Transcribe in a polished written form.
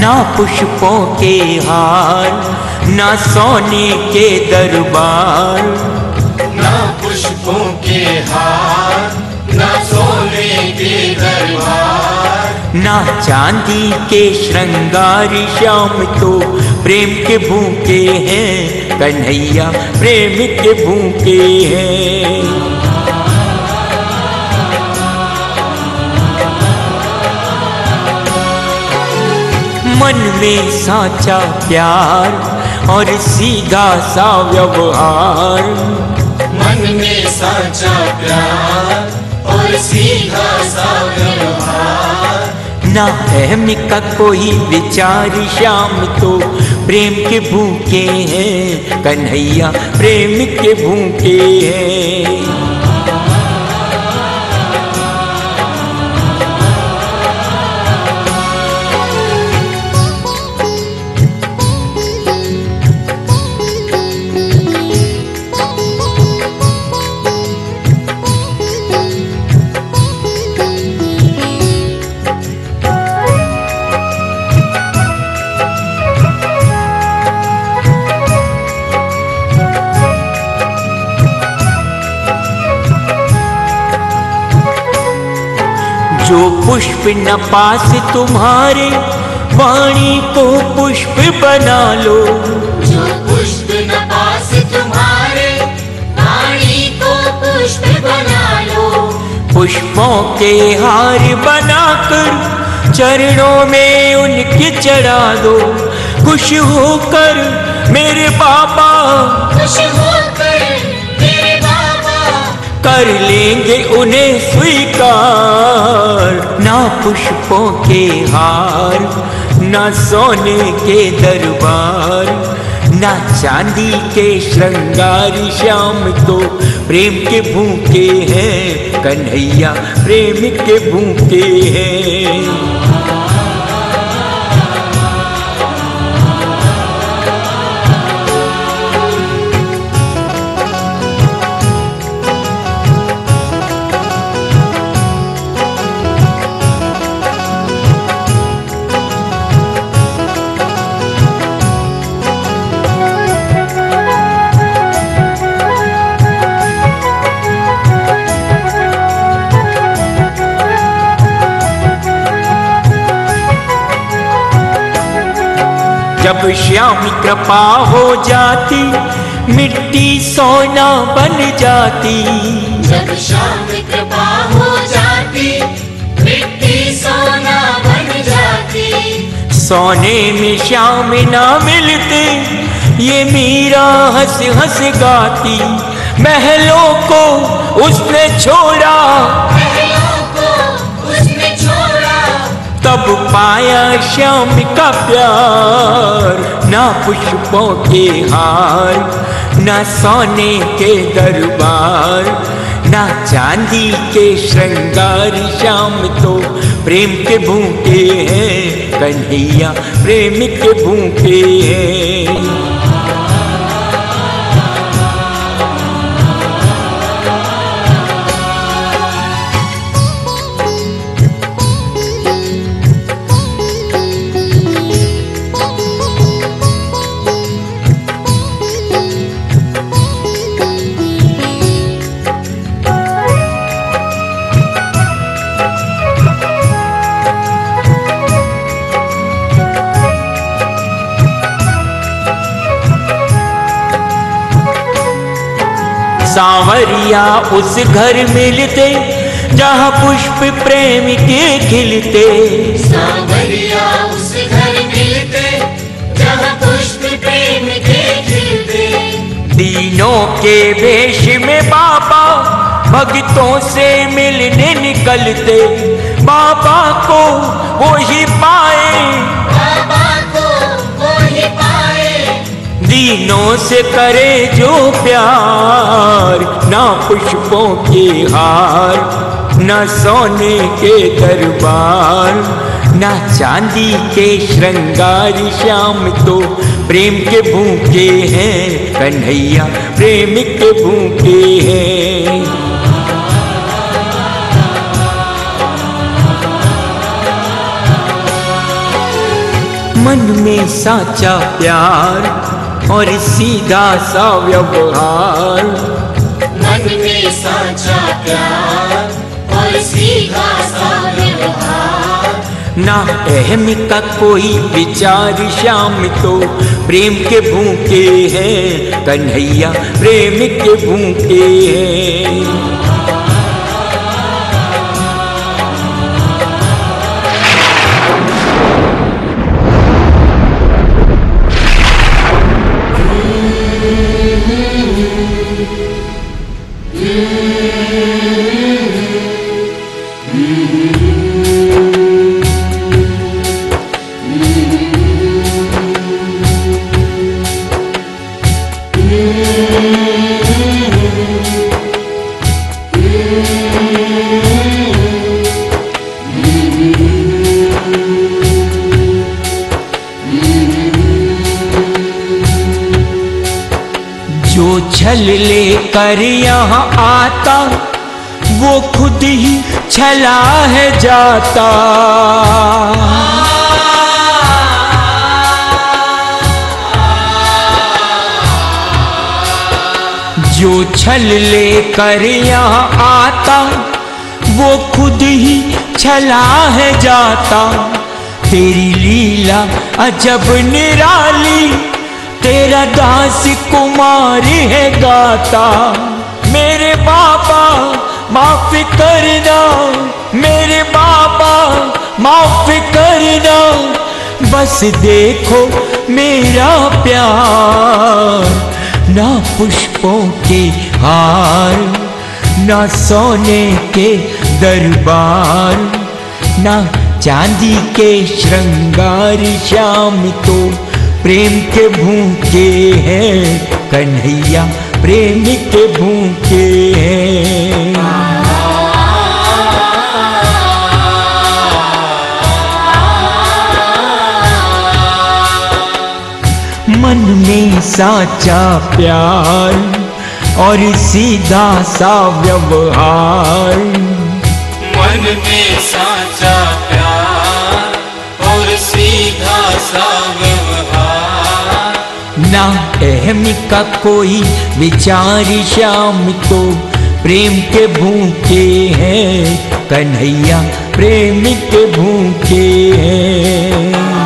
ना पुष्पों के हार, ना सोने के दरबार। ना पुष्पों के हार, ना सोने के दरबार। ना चांदी के श्रृंगार, श्याम तो प्रेम के भूखे हैं, कन्हैया प्रेम के भूखे हैं। मन में साचा प्यार और सीधा सा व्यवहार। मन में साचा प्यार और सीधा सा व्यवहार। ना अहम का कोई विचार, श्याम तो प्रेम के भूखे हैं, कन्हैया प्रेम के भूखे हैं। जो पुष्प न पास तुम्हारे, वाणी को पुष्प बना लो। जो पुष्प न पास तुम्हारे, वाणी को पुष्प बना लो। पुष्पों के हार बनाकर चरणों में उनके चढ़ा दो। खुश होकर मेरे बाबा, खुश होकर मेरे बाबा, कर लेंगे उन्हें स्वीकार। ना पुष्पों के हार, ना सोने के दरबार, ना चांदी के श्रृंगार, श्याम तो प्रेम के भूखे हैं, कन्हैया प्रेम के भूखे हैं। जब श्याम कृपा हो जाती, मिट्टी सोना बन जाती। जब श्याम कृपा हो जाती, मिट्टी सोना बन जाती। सोने में श्याम ना मिलते, ये मीरा हंस हंस गाती। महलों को उसने छोड़ा, तब पाया श्याम का प्यार। ना पुष्पों के हार, ना सोने के दरबार, ना चांदी के श्रृंगार, श्याम तो प्रेम के भूखे हैं, कन्हैया प्रेम के भूखे हैं। सांवरिया उस घर मिलते, जहाँ पुष्प प्रेम के खिलते। सांवरिया उस घर मिलते, जहाँ पुष्प प्रेम के खिलते। दीनों के वेश में बाबा भक्तों से मिलने निकलते। बाबा को वो ही पाए, बाबा को वो ही पाए। दीनों से करे जो प्यार। ना पुष्पों के हार, ना सोने के दरबार, ना चांदी के श्रृंगार, श्याम तो प्रेम के भूखे हैं, कन्हैया प्रेम के भूखे हैं। मन में साचा प्यार और सीधा सा व्यवहार। मन में साचा प्यार और सीधा सा व्यवहार। ना अहम का कोई विचार, श्याम तो प्रेम के भूखे हैं, कन्हैया प्रेम के भूखे हैं। जो छल लेकर यहाँ आता वो खुद ही छला है जाता। जो छल लेकर यहाँ आता वो खुद ही छला है जाता। तेरी लीला अजब निराली, तेरा दास कुमार है गाता। मेरे बाबा माफ करना, मेरे बाबा माफ करना, बस देखो मेरा प्यार। ना पुष्पों के हार, ना सोने के दरबार, ना चांदी के श्रृंगार, श्याम तो प्रेम के भूखे हैं, कन्हैया प्रेम के भूखे हैं। मन में साचा प्यार और सीधा सा व्यवहार। मन में साचा प्यार और सीधा सा व्यवहार। ना अहम का कोई विचार, श्याम तो प्रेम के भूखे हैं, कन्हैया प्रेम के भूखे हैं।